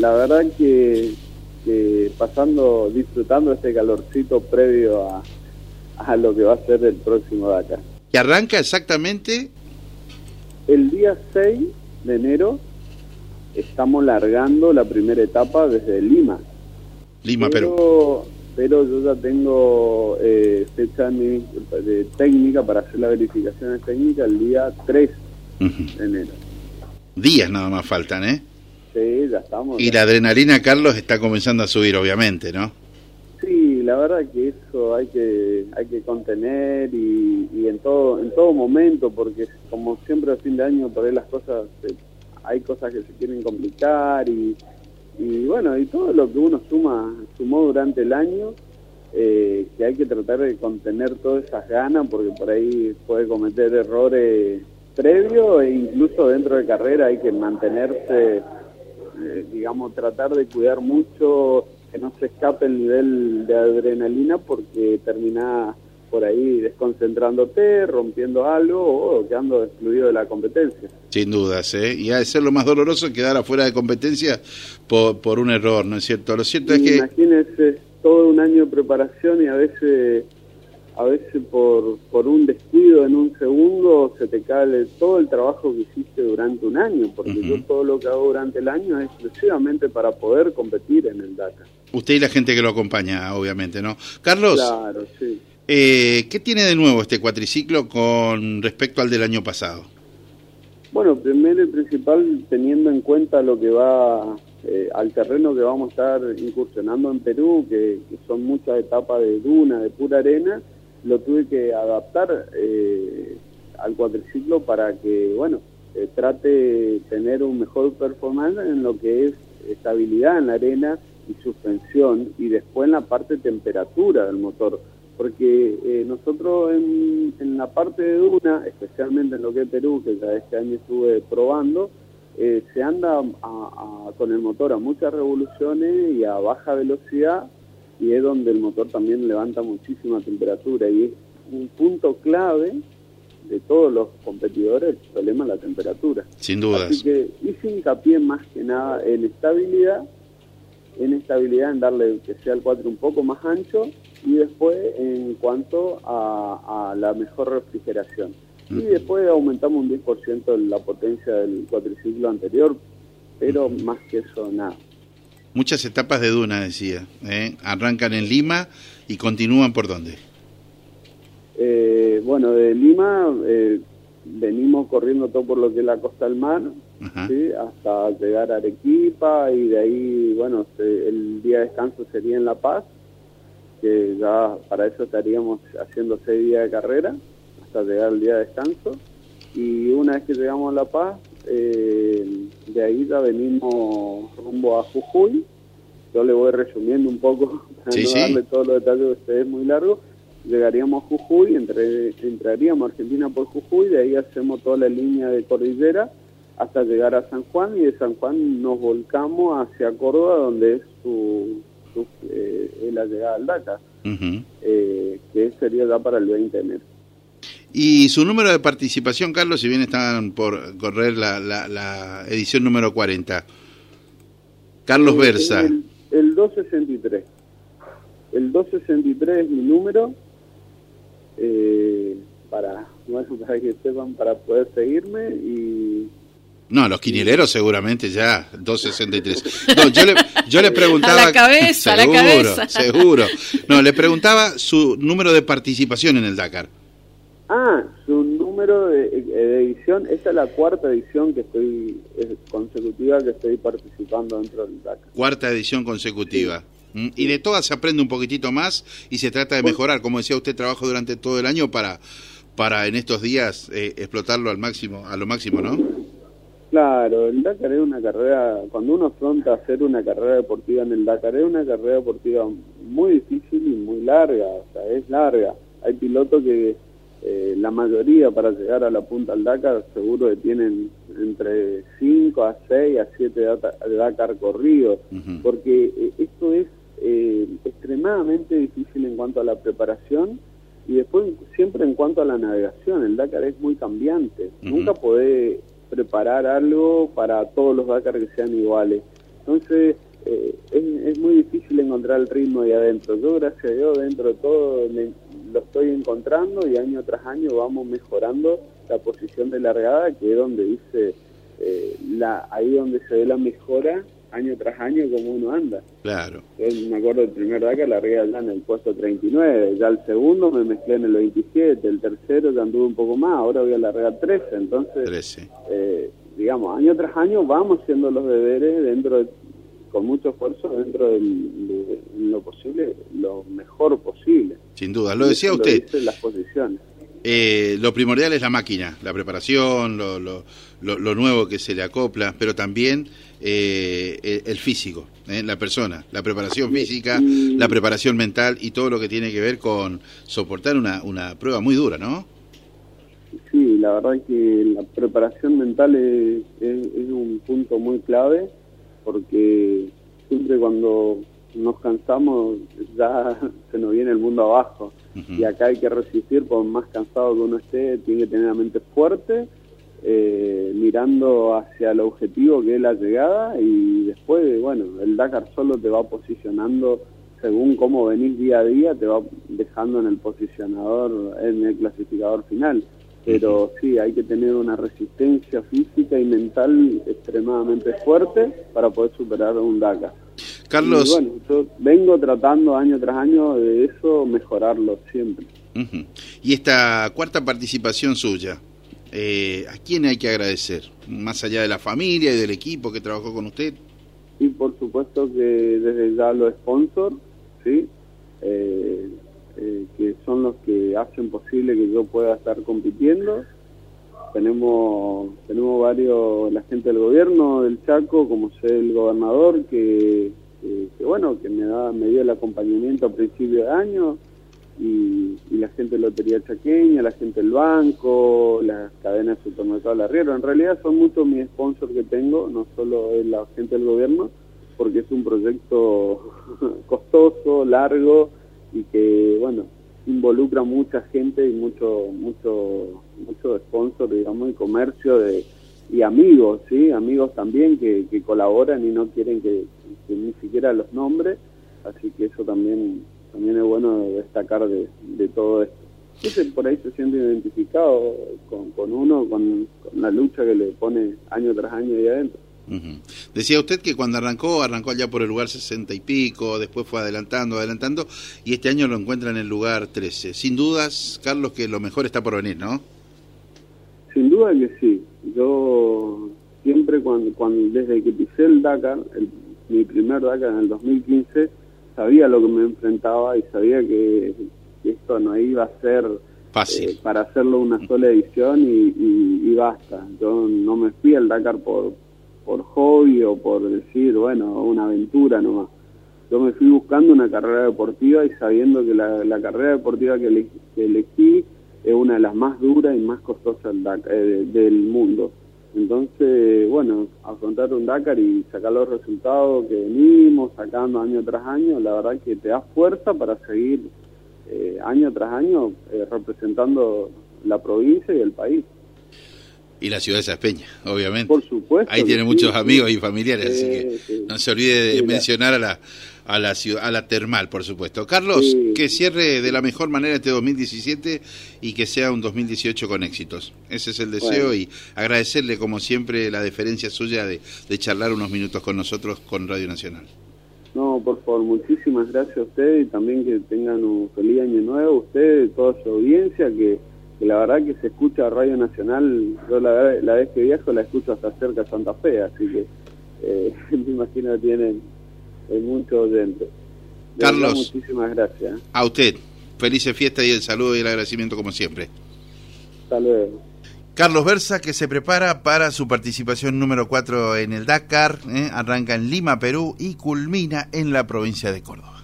la verdad que disfrutando este calorcito previo a lo que va a ser el próximo Dakar. ¿Y arranca exactamente? El día 6 de enero estamos largando la primera etapa desde Lima. Perú. Pero yo ya tengo fecha de técnica para hacer las verificaciones técnicas el día 3 de enero. Días nada más faltan, ¿eh? Sí, ya estamos. Y la adrenalina, Carlos, está comenzando a subir, obviamente, ¿no? Sí, la verdad que eso hay que contener y en todo momento, porque como siempre a fin de año por ahí las cosas, hay cosas que se quieren complicar y bueno, y todo lo que uno sumó durante el año, que hay que tratar de contener todas esas ganas, porque por ahí puede cometer errores previos e incluso dentro de carrera hay que mantenerse, digamos, tratar de cuidar mucho, que no se escape el nivel de adrenalina, porque terminás por ahí desconcentrándote, rompiendo algo o quedando excluido de la competencia. Sin dudas, ¿eh? Y ha de ser lo más doloroso quedar afuera de competencia por un error, ¿no es cierto? Lo cierto es que... Imagínese todo un año de preparación y a veces por un descuido en un segundo se te cae todo el trabajo que hiciste durante un año, porque yo todo lo que hago durante el año es exclusivamente para poder competir en el Dakar. Usted y la gente que lo acompaña, obviamente, ¿no? Carlos, claro, sí. ¿Qué tiene de nuevo este cuatriciclo con respecto al del año pasado? Bueno, primero y principal, teniendo en cuenta lo que va al terreno que vamos a estar incursionando en Perú, que son muchas etapas de duna, de pura arena, lo tuve que adaptar al cuatriciclo para que, bueno, trate de tener un mejor performance en lo que es estabilidad en la arena y suspensión, y después en la parte de temperatura del motor, porque nosotros en la parte de duna, especialmente en lo que es Perú, que ya este año estuve probando, se anda con el motor a muchas revoluciones y a baja velocidad, y es donde el motor también levanta muchísima temperatura, y es un punto clave de todos los competidores el problema de la temperatura. Sin dudas. Así que hice hincapié más que nada en estabilidad, en darle que sea el cuatro un poco más ancho, y después en cuanto a la mejor refrigeración. Y después aumentamos un 10% la potencia del cuatriciclo anterior, pero más que eso, nada. Muchas etapas de duna, decía, ¿eh? Arrancan en Lima y continúan ¿por dónde? Bueno, de Lima venimos corriendo todo por lo que es la costa del mar, ¿sí? Hasta llegar a Arequipa, y de ahí, bueno, el día de descanso sería en La Paz, que ya para eso estaríamos haciendo 6 días de carrera, hasta llegar al día de descanso, y una vez que llegamos a La Paz, de ahí ya venimos rumbo a Jujuy. Yo le voy resumiendo un poco para no darle todos los detalles, que es muy largo. Llegaríamos a Jujuy, entraríamos a Argentina por Jujuy, de ahí hacemos toda la línea de cordillera hasta llegar a San Juan, y de San Juan nos volcamos hacia Córdoba, donde es la llegada al Dakar, que sería ya para el 20 de enero. ¿Y su número de participación, Carlos, si bien están por correr la edición número 40? Carlos Versa. El 263. El 263 es mi número, para que sepan, para poder seguirme. Y no, los quinieleros seguramente ya 263. No, yo le preguntaba a la cabeza, seguro. No, le preguntaba su número de participación en el Dakar. Su número de edición. Esta es la 4ª edición consecutiva que estoy participando dentro del Dakar. 4ª edición consecutiva. Sí. Y de todas se aprende un poquitito más y se trata de mejorar. Como decía usted, trabajo durante todo el año para en estos días explotarlo a lo máximo, ¿no? Claro, el Dakar es una carrera, cuando uno afronta a hacer una carrera deportiva en el Dakar, es una carrera deportiva muy difícil y muy larga, o sea, es larga. Hay pilotos que la mayoría para llegar a la punta del Dakar seguro que tienen entre 5 a 6 a 7 Dakar corridos, porque esto es extremadamente difícil en cuanto a la preparación, y después siempre en cuanto a la navegación. El Dakar es muy cambiante, nunca podés preparar algo para todos los Dakar que sean iguales. Entonces es muy difícil encontrar el ritmo ahí adentro. Yo, gracias a Dios, dentro de todo lo estoy encontrando, y año tras año vamos mejorando la posición de largada, que es donde dice ahí donde se ve la mejora año tras año como uno anda. Claro. Yo me acuerdo del primer Dakar largué allá en el puesto 39, ya el segundo me mezclé en el 27, el tercero ya anduve un poco más, ahora voy a largar 13, entonces 13. Digamos, año tras año vamos haciendo los deberes con mucho esfuerzo dentro de lo posible, lo mejor posible. Sin duda, lo decía usted. Las posiciones. Lo primordial es la máquina, la preparación, lo nuevo que se le acopla, pero también el físico, la persona, la preparación física, la preparación mental y todo lo que tiene que ver con soportar una prueba muy dura, ¿no? Sí, la verdad que la preparación mental es un punto muy clave, porque siempre cuando nos cansamos ya se nos viene el mundo abajo. Uh-huh. Y acá hay que resistir, por más cansado que uno esté, tiene que tener la mente fuerte, mirando hacia el objetivo que es la llegada, y después, bueno, el Dakar solo te va posicionando según cómo venís día a día, te va dejando en el posicionador, en el clasificador final. Pero sí, hay que tener una resistencia física y mental extremadamente fuerte para poder superar un Dakar. Carlos. Y bueno, yo vengo tratando año tras año de eso, mejorarlo siempre. Uh-huh. Y esta cuarta participación suya, ¿a quién hay que agradecer? Más allá de la familia y del equipo que trabajó con usted. Y por supuesto que desde ya los sponsors, ¿sí? Que son los que hacen posible que yo pueda estar compitiendo. Tenemos varios, la gente del gobierno del Chaco, como sé el gobernador, que bueno, que me dio el acompañamiento a principio de año, y la gente de Lotería Chaqueña, la gente del banco, las cadenas de supermercado La Riera. En realidad son muchos mis sponsors que tengo, no solo es la gente del gobierno, porque es un proyecto costoso, largo, y que, bueno, involucra mucha gente y mucho sponsor, digamos, y comercio y amigos, ¿sí? Amigos también que colaboran y no quieren que ni siquiera los nombres, así que eso también es bueno destacar de todo esto. Entonces, por ahí se siente identificado con uno, con la lucha que le pone año tras año ahí adentro. Uh-huh. Decía usted que cuando arrancó allá por el lugar 60 y pico, después fue adelantando, y este año lo encuentra en el lugar 13. Sin dudas, Carlos, que lo mejor está por venir, ¿no? Sin duda que sí. Yo siempre desde que pisé el Dakar, mi primer Dakar en el 2015, sabía lo que me enfrentaba y sabía que esto no iba a ser fácil para hacerlo una sola edición y basta. Yo no me fui al Dakar por hobby o por decir, bueno, una aventura nomás. Yo me fui buscando una carrera deportiva y sabiendo que la carrera deportiva que elegí es una de las más duras y más costosas del mundo. Entonces, bueno, afrontar un Dakar y sacar los resultados que venimos sacando año tras año, la verdad que te da fuerza para seguir año tras año representando la provincia y el país. Y la ciudad de Saspeña, obviamente. Por supuesto. Ahí tiene muchos amigos y familiares, así que no se olvide de sí, mencionar a la ciudad, a la termal, por supuesto. Carlos, que cierre de la mejor manera este 2017 y que sea un 2018 con éxitos. Ese es el deseo, y agradecerle como siempre la deferencia suya de charlar unos minutos con nosotros con Radio Nacional. No, por favor, muchísimas gracias a ustedes, y también que tengan un feliz año nuevo, ustedes, toda su audiencia, que la verdad que se escucha Radio Nacional. Yo la vez que viajo la escucho hasta cerca de Santa Fe, así que me imagino que tienen muchos oyentes. Carlos, muchísimas gracias. A usted, felices fiestas y el saludo y el agradecimiento como siempre. Hasta luego. Carlos Versa, que se prepara para su participación número 4 en el Dakar, arranca en Lima, Perú, y culmina en la provincia de Córdoba.